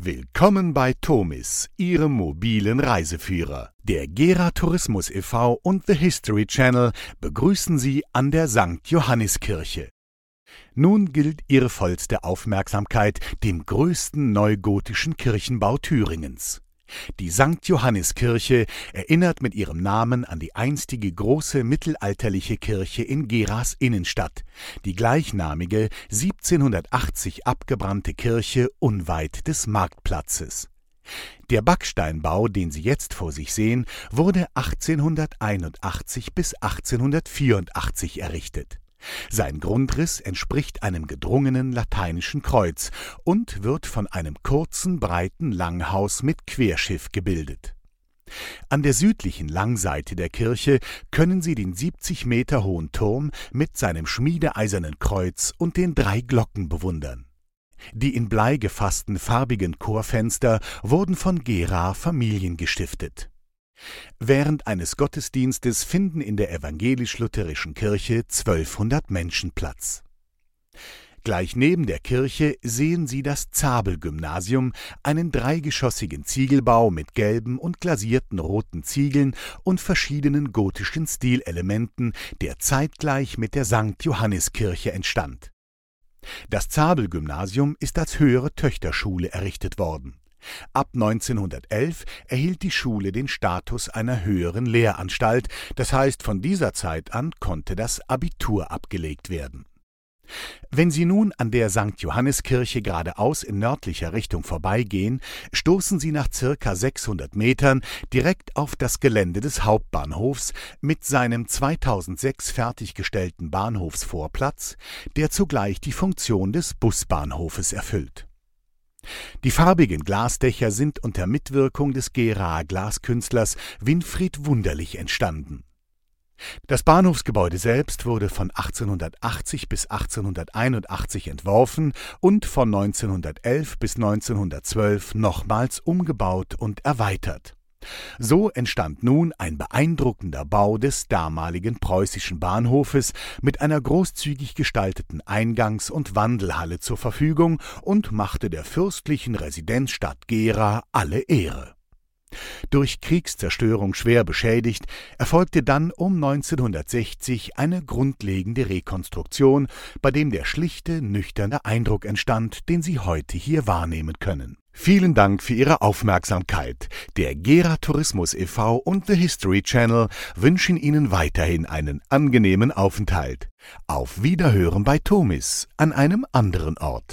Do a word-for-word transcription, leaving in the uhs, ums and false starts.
Willkommen bei Tomis, Ihrem mobilen Reiseführer. Der Gera Tourismus e V und The History Channel begrüßen Sie an der Sankt Johanniskirche. Nun gilt Ihre vollste Aufmerksamkeit dem größten neugotischen Kirchenbau Thüringens. Die Sankt Johanniskirche erinnert mit ihrem Namen an die einstige große mittelalterliche Kirche in Geras Innenstadt, die gleichnamige siebzehnhundertachtzig abgebrannte Kirche unweit des Marktplatzes. Der Backsteinbau, den Sie jetzt vor sich sehen, wurde achtzehnhunderteinundachtzig bis achtzehnhundertvierundachtzig errichtet. Sein Grundriss entspricht einem gedrungenen lateinischen Kreuz und wird von einem kurzen, breiten Langhaus mit Querschiff gebildet. An der südlichen Langseite der Kirche können Sie den siebzig Meter hohen Turm mit seinem schmiedeeisernen Kreuz und den drei Glocken bewundern. Die in Blei gefassten farbigen Chorfenster wurden von Gera Familien gestiftet. Während eines Gottesdienstes finden in der evangelisch-lutherischen Kirche zwölfhundert Menschen Platz. Gleich neben der Kirche sehen Sie das Zabel-Gymnasium, einen dreigeschossigen Ziegelbau mit gelben und glasierten roten Ziegeln und verschiedenen gotischen Stilelementen, der zeitgleich mit der Sankt Johanniskirche entstand. Das Zabel-Gymnasium ist als höhere Töchterschule errichtet worden. Ab neunzehnhundertelf erhielt die Schule den Status einer höheren Lehranstalt, das heißt, von dieser Zeit an konnte das Abitur abgelegt werden. Wenn Sie nun an der Sankt Johanniskirche geradeaus in nördlicher Richtung vorbeigehen, stoßen Sie nach circa sechshundert Metern direkt auf das Gelände des Hauptbahnhofs mit seinem zweitausendsechs fertiggestellten Bahnhofsvorplatz, der zugleich die Funktion des Busbahnhofes erfüllt. Die farbigen Glasdächer sind unter Mitwirkung des Geraer Glaskünstlers Winfried Wunderlich entstanden. Das Bahnhofsgebäude selbst wurde von achtzehnhundertachtzig bis achtzehnhunderteinundachtzig entworfen und von neunzehnhundertelf bis neunzehnhundertzwölf nochmals umgebaut und erweitert. So entstand nun ein beeindruckender Bau des damaligen preußischen Bahnhofes mit einer großzügig gestalteten Eingangs- und Wandelhalle zur Verfügung und machte der fürstlichen Residenzstadt Gera alle Ehre. Durch Kriegszerstörung schwer beschädigt, erfolgte dann um neunzehnhundertsechzig eine grundlegende Rekonstruktion, bei dem der schlichte, nüchterne Eindruck entstand, den Sie heute hier wahrnehmen können. Vielen Dank für Ihre Aufmerksamkeit. Der Gera Tourismus e V und The History Channel wünschen Ihnen weiterhin einen angenehmen Aufenthalt. Auf Wiederhören bei Tomis an einem anderen Ort.